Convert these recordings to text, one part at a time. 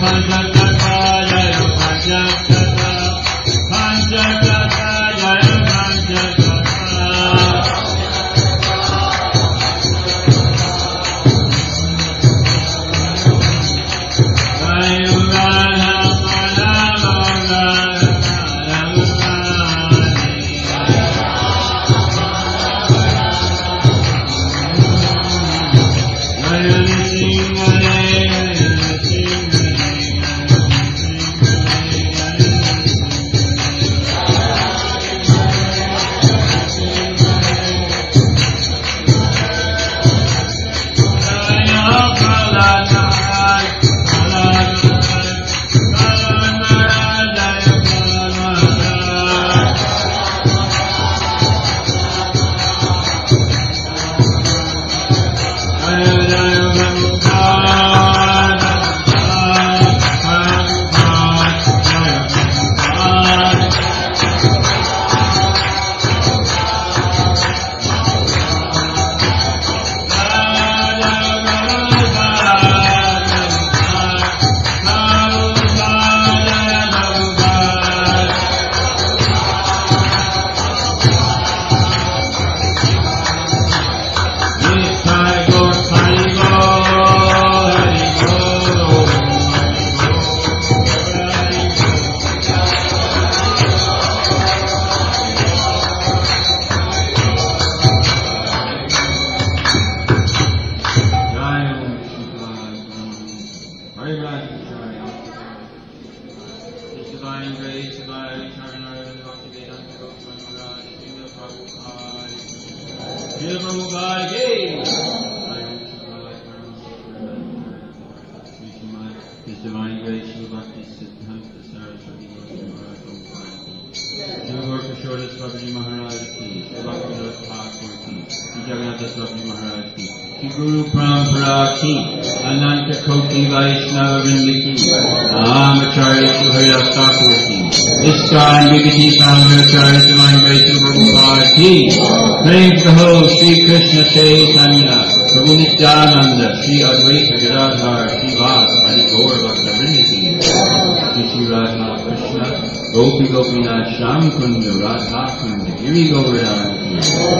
Praise the whole Sri Krishna Chaitanya, Prabhu Nityananda, Sri Advaita Gadadhar, Sri Vas, Hari Gaur Bhakta Vrindaki, Shri Radha Krishna, Gopi Gopinath Sham Kunda, Radha Kunda, Giri Govardhan,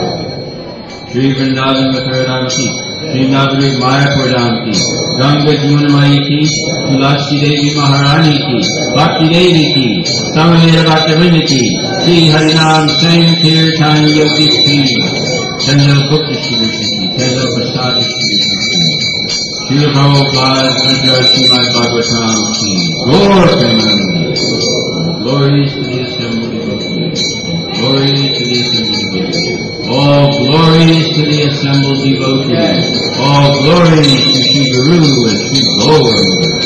Sri Vrindavan Matharadam Ki, Sri Nagari Mayapur Dham Ki, Ganga Jamunamayi Ki, Tulasi Devi Maharani Ki, Bhakti Devi Ki, Samanera Bhakta Vrindaki, Sri Harinam Sankirtan Yogi Ki, Chandra Bhukti Shri Krishna Ki, Chandra Prasad Shri Krishna Ki, Shri Prabhupada Sanjay Srimad Bhagavatam Ki, Gaur Premanandi, glories to the assembled devotees, glories to the assembled devotees, all glories to the assembled devotees, all glories to Shri Guru and Shri Gaur.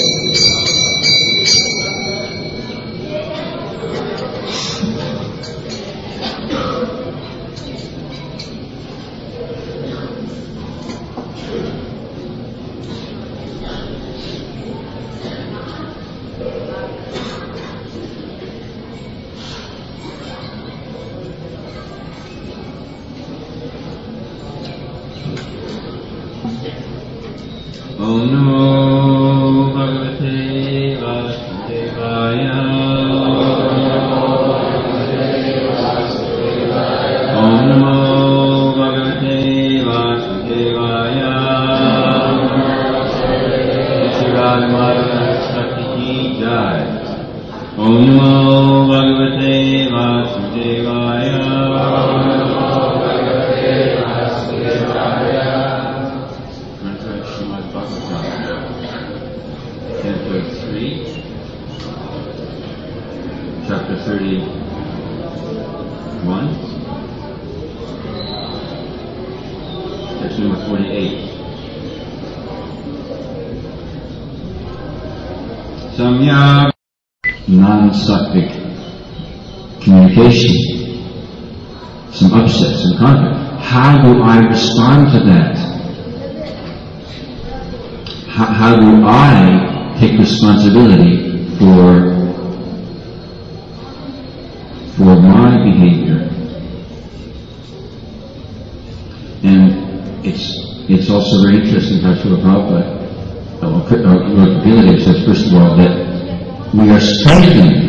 Non-sattvic communication, some upset, some conflict. How do I respond to that? How do I take responsibility for my behavior? And it's also very interesting how Srila Prabhupada Gurudev says, first of all, that we are strengthened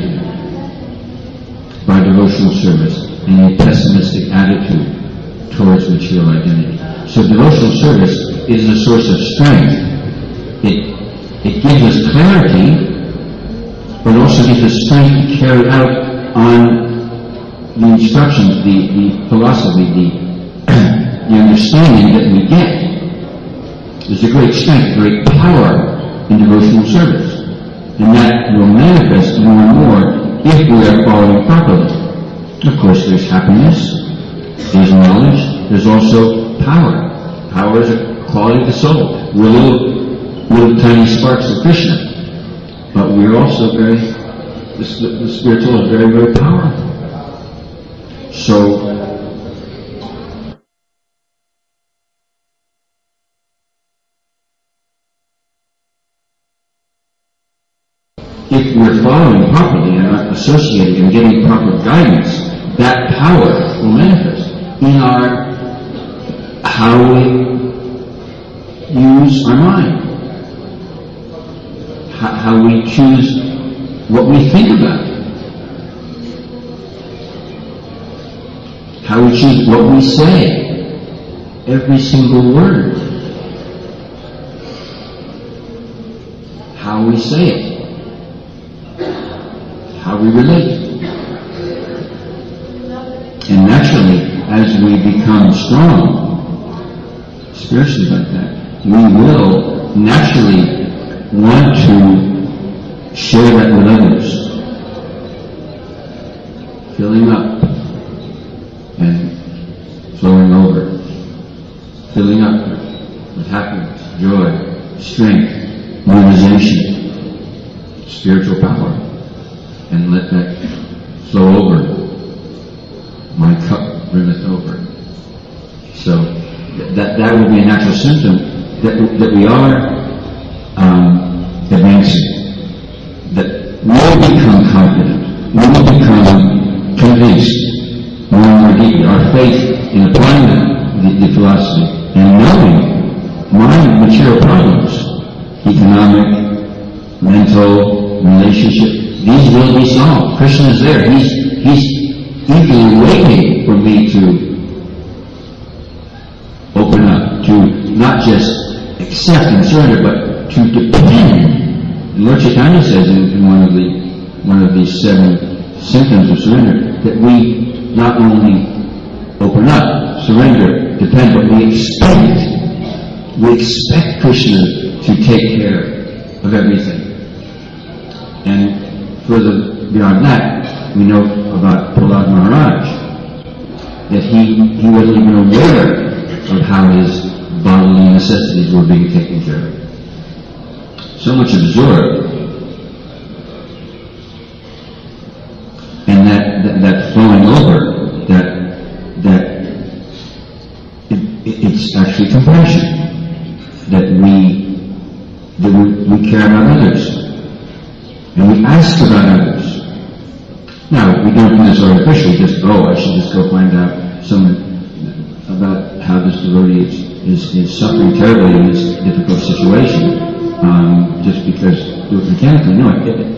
by devotional service and a pessimistic attitude towards material identity. So devotional service is a source of strength. It gives us clarity, but also gives us strength to carry out on the instructions, the philosophy, the understanding that we get. There's a great strength, great power in devotional service. And that will manifest more and more if we are following properly. Of course, there's happiness, there's knowledge, there's also power. Power is a quality of the soul. We're little tiny sparks of Krishna. But we're also the spiritual is very, very powerful. So, if we're following properly and are associating and getting proper guidance, that power will manifest in how we use our mind, how we choose what we think about, how we choose what we say, every single word, how we say it, how we relate. And naturally, as we become strong, spiritually like that, we will naturally want to share that with others. Filling up and flowing over. Filling up with happiness, joy, strength, realization, spiritual power. And let that flow over. My cup brimmeth over. So that will be a natural symptom that we are advancing. That we will become confident. We will become convinced more and more deeply. Our faith in applying the philosophy and knowing my material problems, economic, mental, relationship, these will be solved. Krishna is there. He's eagerly waiting for me to open up, to not just accept and surrender, but to depend. Lord Chaitanya says in one of these 7 symptoms of surrender that we not only open up, surrender, depend, but we expect Krishna to take care of everything. And further beyond that, we know about Prahlad Maharaj, that he wasn't even aware of how his bodily necessities were being taken care of. So much absorbed. And that flowing over, it's actually compassion. That we care about others. And we ask about others. Now, we don't do this artificially, I should just go find out about how this devotee is suffering terribly in this difficult situation, just because do it mechanically. No,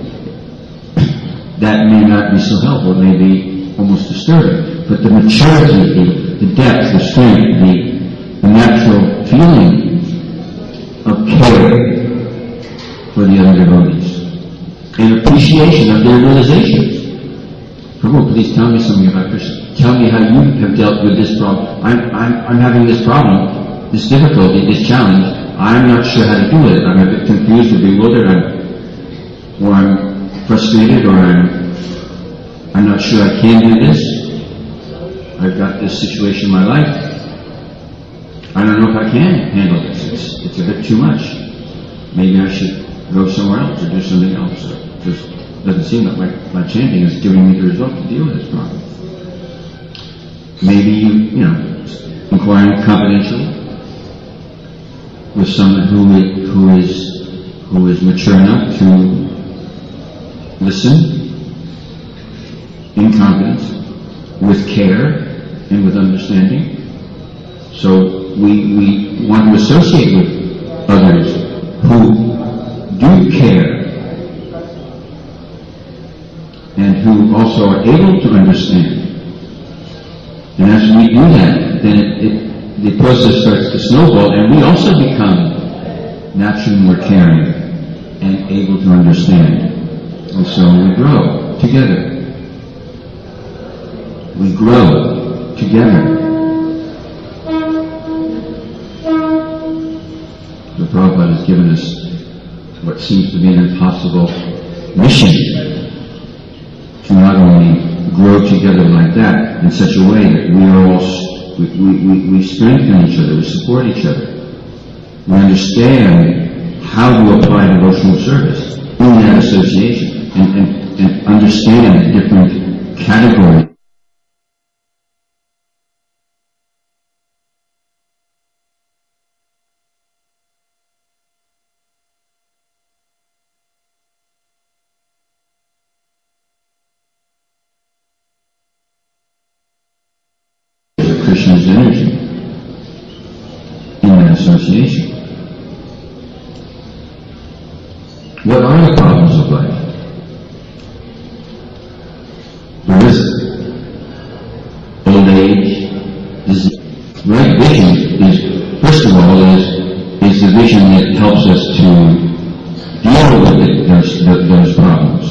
that may not be so helpful, it may be almost disturbing. But the maturity, the depth, the strength, the natural feeling of care for the other devotees, and appreciation of their realizations. Prabhu, please tell me something about Krishna. Tell me how you have dealt with this problem. I'm having this problem, this difficulty, this challenge. I'm not sure how to do it. I'm a bit confused or bewildered, or I'm frustrated, or I'm not sure I can do this. I've got this situation in my life. I don't know if I can handle this. It's a bit too much. Maybe I should go somewhere else or do something else. Just doesn't seem like my chanting is giving me the result to deal with this problem. Maybe you inquiring confidentially with someone who is mature enough to listen in confidence, with care and with understanding. So we want to associate with others who care, and who also are able to understand. And as we do that, then the process starts to snowball, and we also become naturally more caring and able to understand. And so we grow together. We grow together. So Prabhupada has given us what seems to be an impossible mission to not only grow together like that in such a way that we are all we strengthen each other, we support each other, we understand how to apply devotional service in that association, and understand the different categories. Krishna's energy in that association. What are the problems of life? There is old age, disease. Right vision is, first of all, is the vision that helps us to deal with those problems.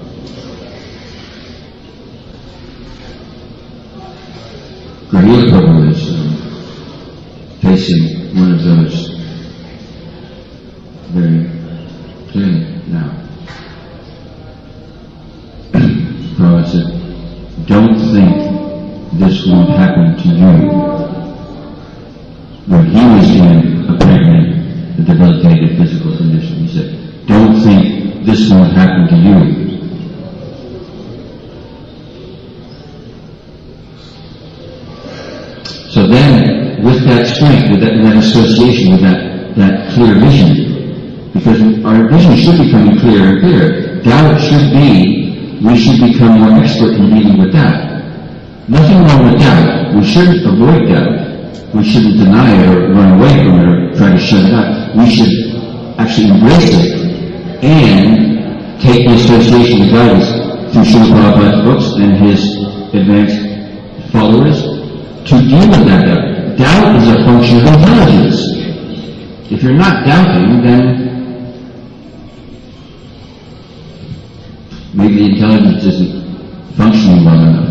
Grahila Prabhu is facing one of those very clearly now. Prabhupada said, don't think this won't happen to you. When he was in apparently a debilitated physical condition, he said, don't think this won't happen to you. So then, with that strength, with that association, with that clear vision, because our vision should become clearer and clearer, doubt should be, we should become more expert in dealing with doubt. Nothing wrong with doubt. We shouldn't avoid doubt. We shouldn't deny it or run away from it or try to shut it out. We should actually embrace it and take the association of guidance through Srila Prabhupada's books and his advanced followers to deal with that doubt. Doubt is a function of intelligence. If you're not doubting, then maybe the intelligence isn't functioning well enough.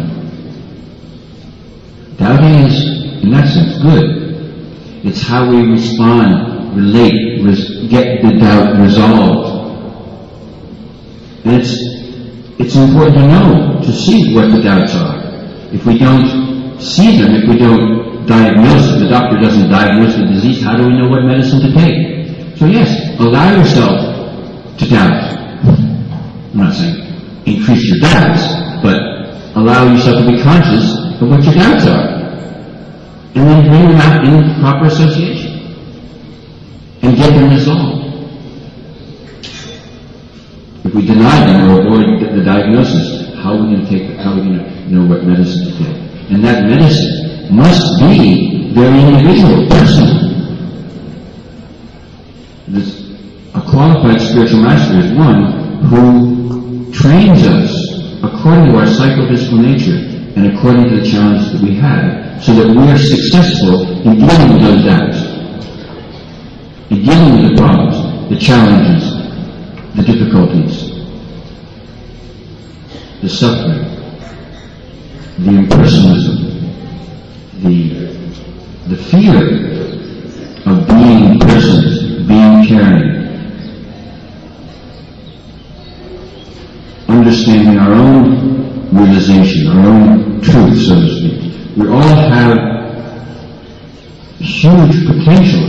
Doubting is, in that sense, good. It's how we respond, relate, get the doubt resolved. And it's important to know, to see what the doubts are. If we don't see them, if we don't diagnose it, the doctor doesn't diagnose the disease, how do we know what medicine to take? So yes, allow yourself to doubt. I'm not saying increase your doubts, but allow yourself to be conscious of what your doubts are. And then bring them out in proper association. And get them resolved. If we deny them or avoid the diagnosis, how are we going to take it? How are we going to know what medicine to take? And that medicine must be very individual, personal. A qualified spiritual master is one who trains us according to our psychophysical nature and according to the challenges that we have, so that we are successful in dealing with those doubts, in dealing with the problems, the challenges, the difficulties, the suffering, the impersonalism, the fear of being persons, being caring, understanding our own realization, our own truth, so to speak. We all have huge potential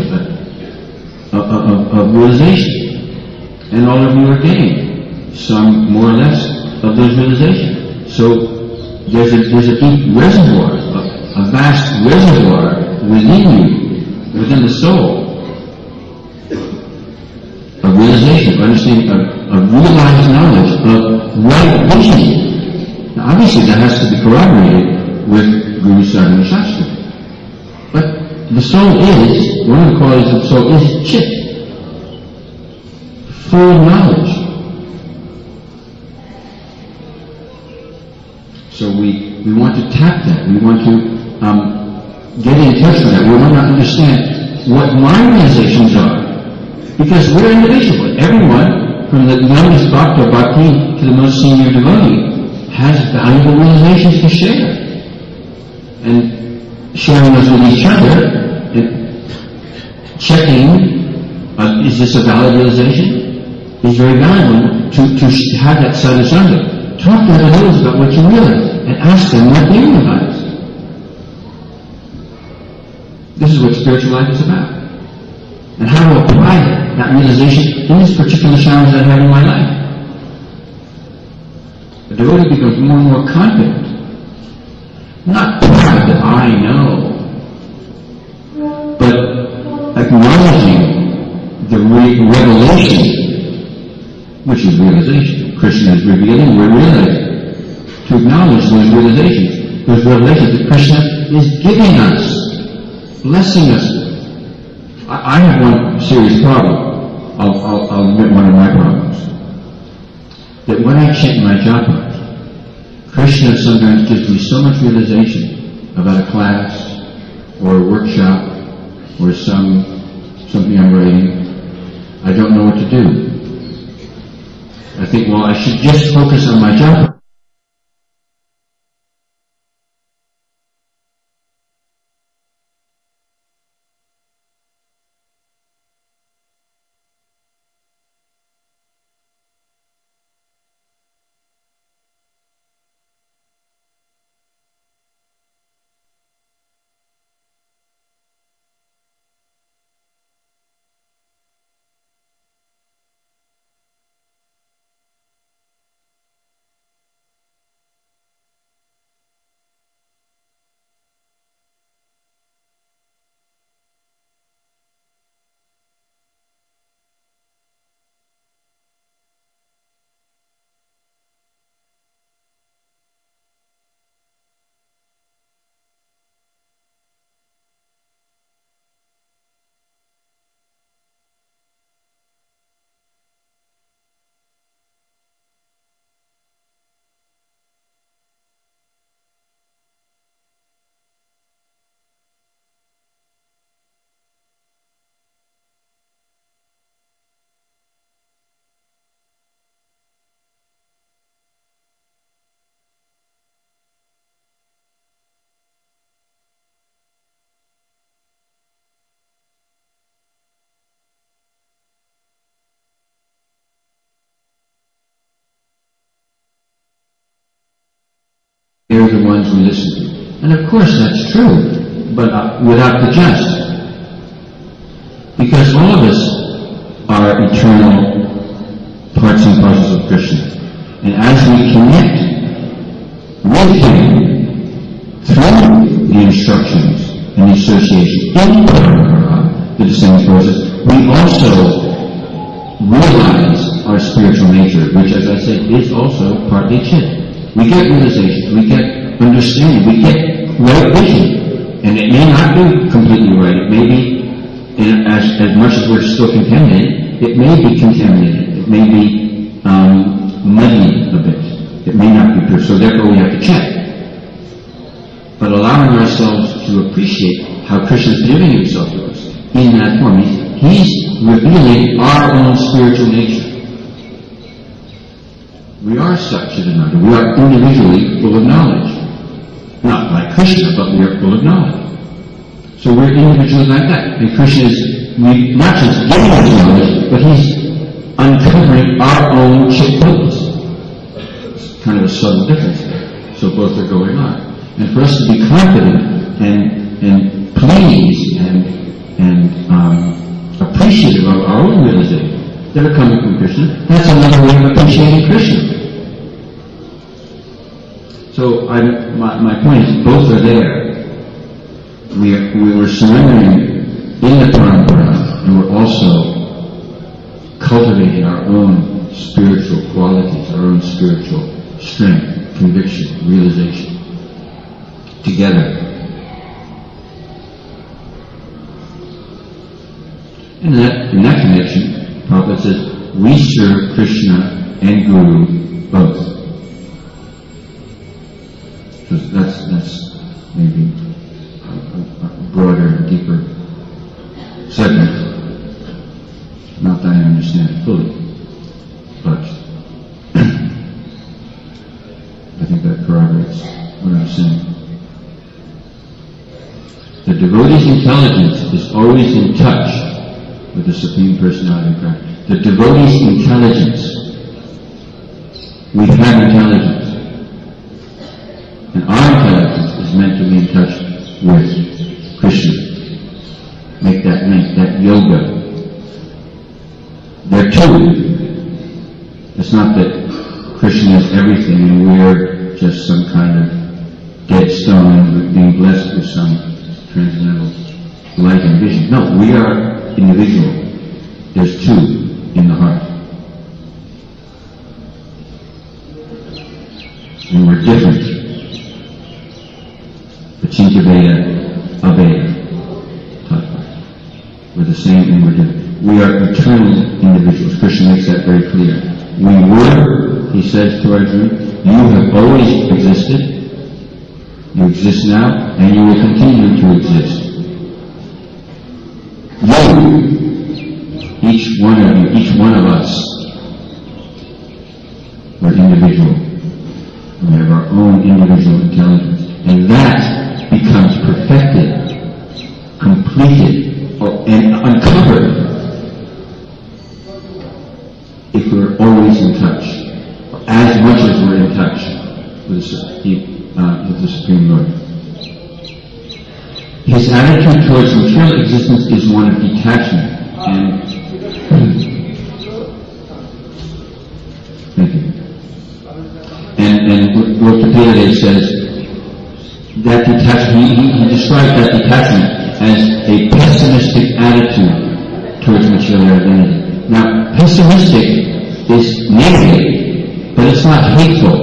of realization, and all of you are getting some more or less of those realizations. So there's a deep reservoir, a vast reservoir within you, within the soul, of realization, of understanding, of realized knowledge, of right vision. Now obviously that has to be corroborated with Guru Sadhana Shastra. But the soul is, one of the qualities of the soul is chit, full of knowledge. So we want to tap that. We want to get in touch with that. We want to understand what my realizations are. Because we're individual. Everyone, from the youngest Bhakta Bhakti to the most senior devotee, has valuable realizations to share. And sharing those with each other, and checking, is this a valid realization? Is very valuable to have that sadhusanga. Talk to others about what you realize and ask them what they realize. This is what spiritual life is about. And how to apply that realization in this particular challenge I have in my life. The devotee becomes more and more confident. Not proud that I know, but acknowledging the revelation, which is realization. Krishna is revealing, we're realizing. To acknowledge those realizations that Krishna is giving us, blessing us. I have one serious problem. I'll admit one of my problems. That when I chant my japa, Krishna sometimes gives me so much realization about a class, or a workshop, or something I'm writing. I don't know what to do. I think, well, I should just focus on my japa. They're the ones we listen to. And of course that's true, but without the just. Because all of us are eternal parts and parcels of Krishna. And as we connect with Him through the instructions and the association in the descending process, we also realize our spiritual nature, which, as I said, is also partly chit. We get realization, we get understanding, we get right vision. And it may not be completely right. It may be, as much as we're still contaminated, it may be contaminated. It may be muddy a bit. It may not be pure. So therefore we have to check. But allowing ourselves to appreciate how Krishna is giving Himself to us in that form. He's revealing our own spiritual nature. We are Satchidananda. We are individually full of knowledge. Not like Krishna, but we are full of knowledge. So we're individuals like that. And Krishna is not just giving us knowledge, but He's uncovering our own chit-potency. It's kind of a subtle difference there. So both are going on. And for us to be confident and pleased and appreciative of our own realization that are coming from Krishna, that's another way of appreciating Krishna. So my point is, both are there. We were surrendering in the parampara, and we're also cultivating our own spiritual qualities, our own spiritual strength, conviction, realization, together. And in that connection, Prabhupada says, we serve Krishna and Guru both. So that's maybe a broader and deeper subject. Not that I understand it fully, but I think that corroborates what I'm saying. The devotee's intelligence is always in touch with the Supreme Personality of Christ. The devotee's intelligence. We have intelligence. And our intelligence is meant to be in touch with Krishna. Make that link, that yoga. There too, it's not that Krishna is everything and we're just some kind of dead stone being blessed with some transcendental light and vision. No, we are individual. There's two in the heart. And we're different. Pachinta Veda, Aveda. We're the same and we're different. We are eternal individuals. Krishna makes that very clear. We were, he says to Arjuna, you have always existed, you exist now, and you will continue to exist. You, each one of you, each one of us, we're individual. We have our own individual intelligence. And that becomes perfected, completed, and uncovered if we're always in touch, as much as we're in touch with the Supreme Lord. His attitude towards material existence is one of detachment, and thank you. And Lord says that detachment, he described that detachment as a pessimistic attitude towards material identity. Now, pessimistic is negative, but it's not hateful.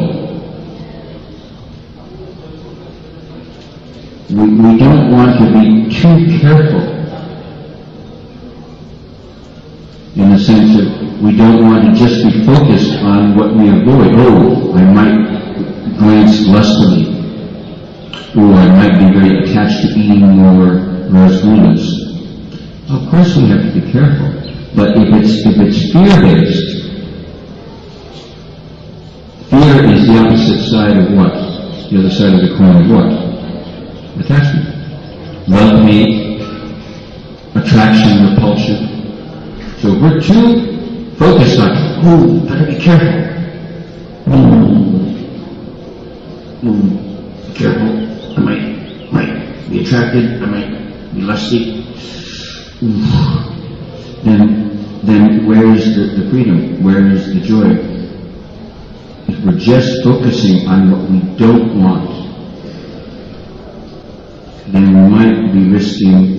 We don't want to be too careful in the sense that we don't want to just be focused on what we avoid. Oh, I might glance lustfully, or I might be very attached to eating more rasgullas. Of course we have to be careful. But if it's fear-based, fear is the opposite side of what? The other side of the coin of what? Attachment. Love, hate, attraction, repulsion. So if we're too focused on, better be careful. Be careful. I might be attracted. I might be lusty. Then where is the freedom? Where is the joy? If we're just focusing on what we don't want, then we might be risking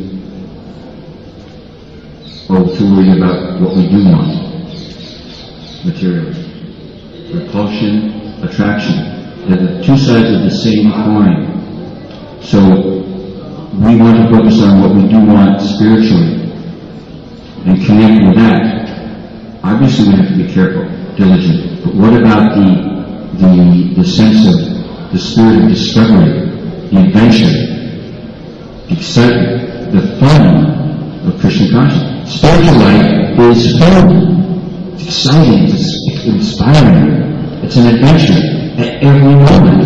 to worry about what we do want. Materially. Repulsion, attraction. They're the two sides of the same coin. So we want to focus on what we do want spiritually and connect with that. Obviously we have to be careful, diligent. But what about the sense of the spirit of discovery, the adventure, the excitement, the fun of Krishna consciousness? Spiritual life is fun. It's exciting, it's inspiring, it's an adventure at every moment.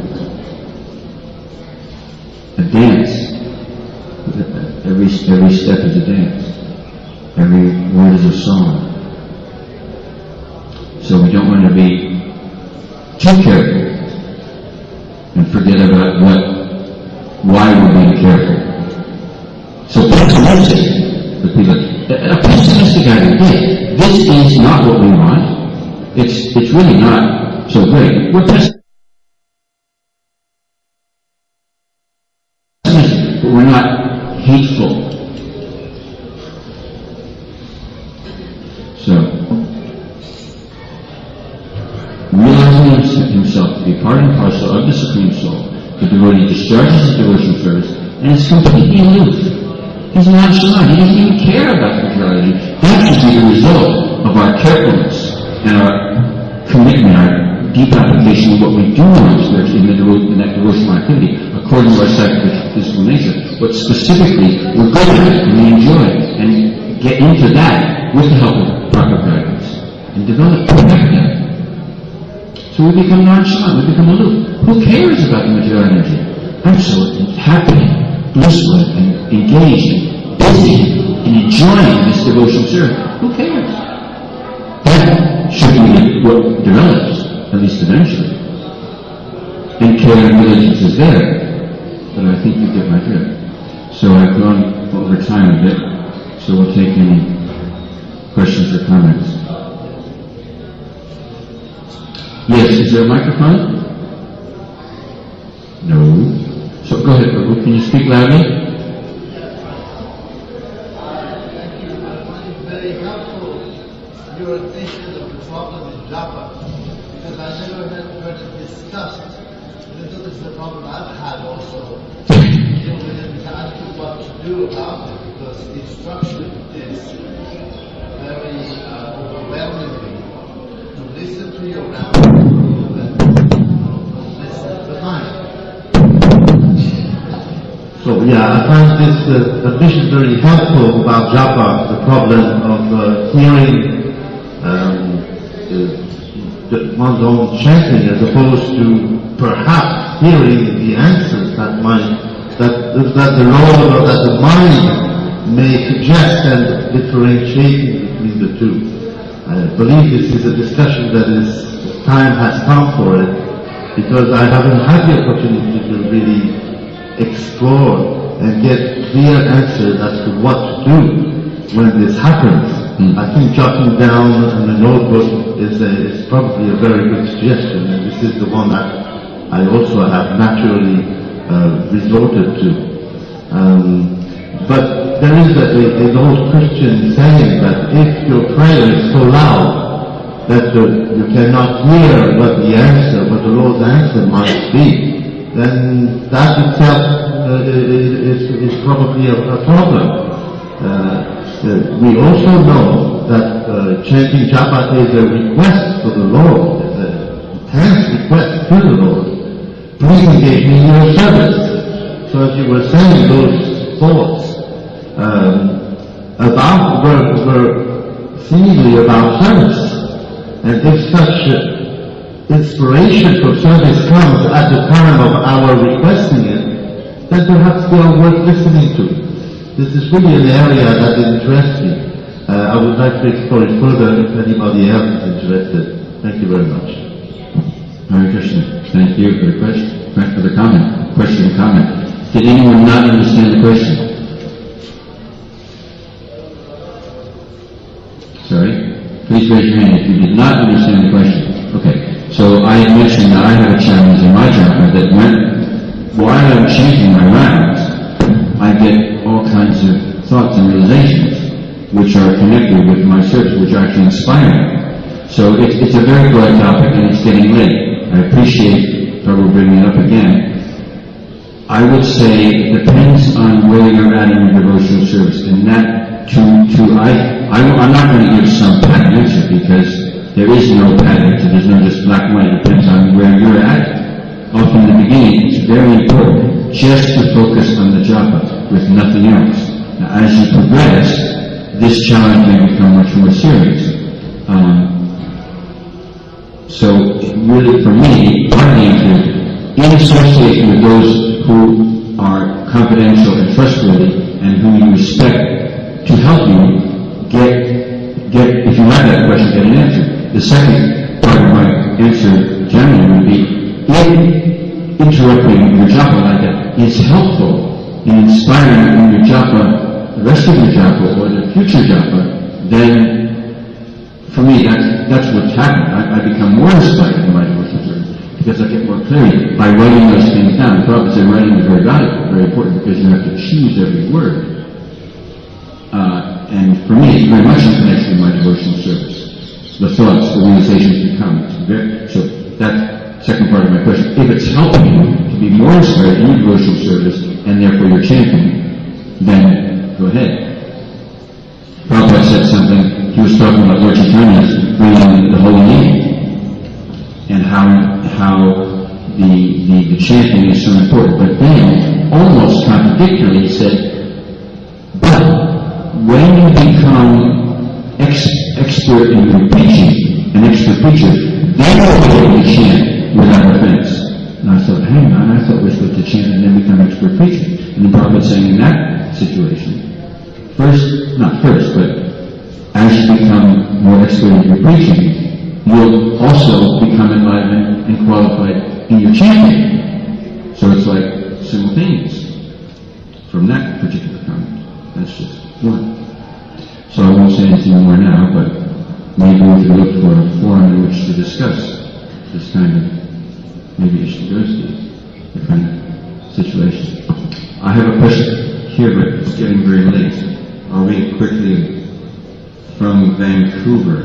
A dance. Every step is a dance. Every word is a song. So we don't want to be too careful and forget about why we're being careful. So pessimistic, a pessimistic attitude. This is not what we want. It's really not so great. We're pessimistic, but we're not hateful. So, realizing himself to be part and parcel of the Supreme Soul, the devotee discharges his devotional service and is completely aloof. He's nonchalant. He doesn't even care about the materiality. That should be the result of our carefulness and our commitment, our deep application of what we do want in that devotional activity, according to our psychophysical nature, what specifically we're good at and we enjoy, and get into that with the help of proper guidance and develop, perfect that. So we become nonchalant, we become aloof. Who cares about the material energy? I'm so happy, blissful, and engaged, and busy, and enjoying this devotional service. Who cares? That should be what develops, at least eventually. And care and diligence is there, but I think you get my drift. So I've gone over time a bit, so we'll take any questions or comments. Yes, is there a microphone? No. So go ahead, Prabhu. Can you speak loudly? Thank you. I find it very helpful, your attention of the problem in japa, because I never heard it discussed. This is the problem I've had also. To ask you what to do about it, because the instruction is very overwhelming. To listen to your ground and listen to the mind. So I find this admission very helpful about japa, the problem of hearing one's own chanting as opposed to perhaps hearing the answers that the Lord or that the mind may suggest and differentiating between the two. I believe this is a discussion that time has come for it, because I haven't had the opportunity to really explore and get clear answers as to what to do when this happens. I think jotting down in a notebook is probably a very good suggestion, and this is the one that I also have naturally resorted to. But there is an old Christian saying that if your prayer is so loud that you cannot hear what the Lord's answer might be, then that itself is probably a problem. We also know that chanting japa is a request for the Lord, a tense request to the Lord. Please engage me in your service. So as you were saying, those thoughts were seemingly about service. And if such inspiration for service comes at the time of our requesting it, then perhaps they are worth listening to. This is really an area that interests me. I would like to explore it further if anybody else is interested. Thank you very much. Hare Krishna. Thank you for the question. Thanks for the comment. Question and comment. Did anyone not understand the question? Sorry? Please raise your hand if you did not understand the question. Okay. So I mentioned that I have a challenge in my japa that while I'm chanting my rounds, I get all kinds of thoughts and realizations which are connected with my service, which are actually inspiring. So it's a very broad topic and it's getting late. I appreciate Prabhu bringing it up again. I would say it depends on where you're at in your devotional service, and that I'm not going to give some patent answer, because there is no patent answer. There's no just black and white. It depends on where you're at. Often in the beginning, it's very important just to focus on the japa with nothing else. Now, as you progress, this challenge may become much more serious. So really, for me, part of the answer, in association with those who are confidential and trustworthy and whom you respect, to help you get if you have that question, get an answer. The second part of my answer generally would be, if interrupting your japa like that is helpful in inspiring in your japa, the rest of your japa or the future japa, then for me that's what's happened. I become more inspired in my devotional service because I get more clarity by writing those things down. The problem is that writing is very valuable, very important, because you have to choose every word. And for me, it's very much in connection with my devotional service. The thoughts, the realizations, the comments. So that second part of my question, if it's helping you to be more inspired in your devotional service, and therefore you're chanting, then go ahead. Prabhupada said something, he was talking about Lord Chaitanya contradictory. He said, but when you become expert in your preaching, an expert preacher, then you'll be able to chant without offense. And I thought, hang on, I thought we were supposed to chant and then become expert preaching. And the Prabhupada saying in that situation, not first, but as you become more expert in your preaching, you'll also become enlightened and qualified in your chanting. So it's like simultaneous from that particular comment. That's just one. So I won't say anything more now, but maybe we could look for a forum in which to discuss this kind of, maybe Ishtagosti, the kind of situation. I have a question here, but it's getting very late. I'll read quickly from Vancouver.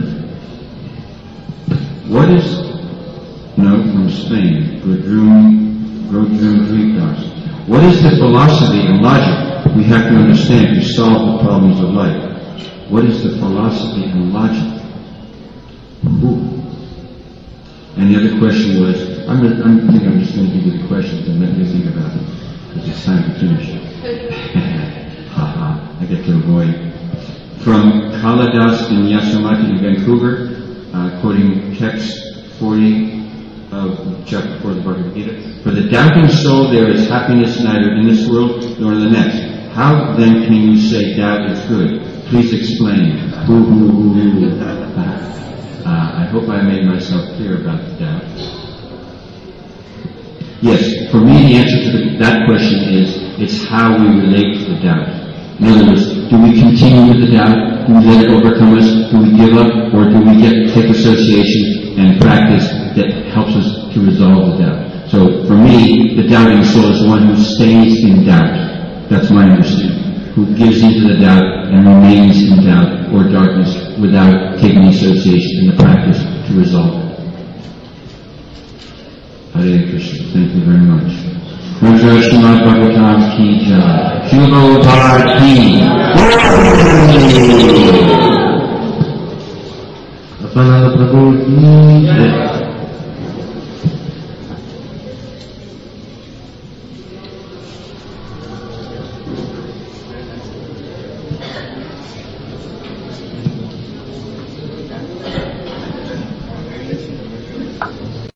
From Spain, Gudrun Dritas. What is the philosophy and logic we have to understand to solve the problems of life? What is the philosophy and logic? And the other question was, I'm just going to give you the questions and let you think about it, because it's time to finish. I get to avoid. From Kaladas in Yasumati in Vancouver, quoting text 40 of chapter 4 of the Bhagavad Gita. For the doubting soul there is happiness neither in this world nor in the next. How then can you say doubt is good? Please explain. I hope I made myself clear about the doubt. Yes, for me the answer to that question is, it's how we relate to the doubt. In other words, do we continue with the doubt? Do we let it overcome us? Do we give up? Or do we take association and practice that helps us to resolve the doubt? So for me, the doubting soul is the one who stays in doubt. That's my understanding. Who gives into the doubt and remains in doubt or darkness without taking association in the practice to resolve it. Hare Krishna. Thank you very much. Raja Srimad Bhagavatam ki jai. Shubho Bharati. Apananda Prabhu ki jai.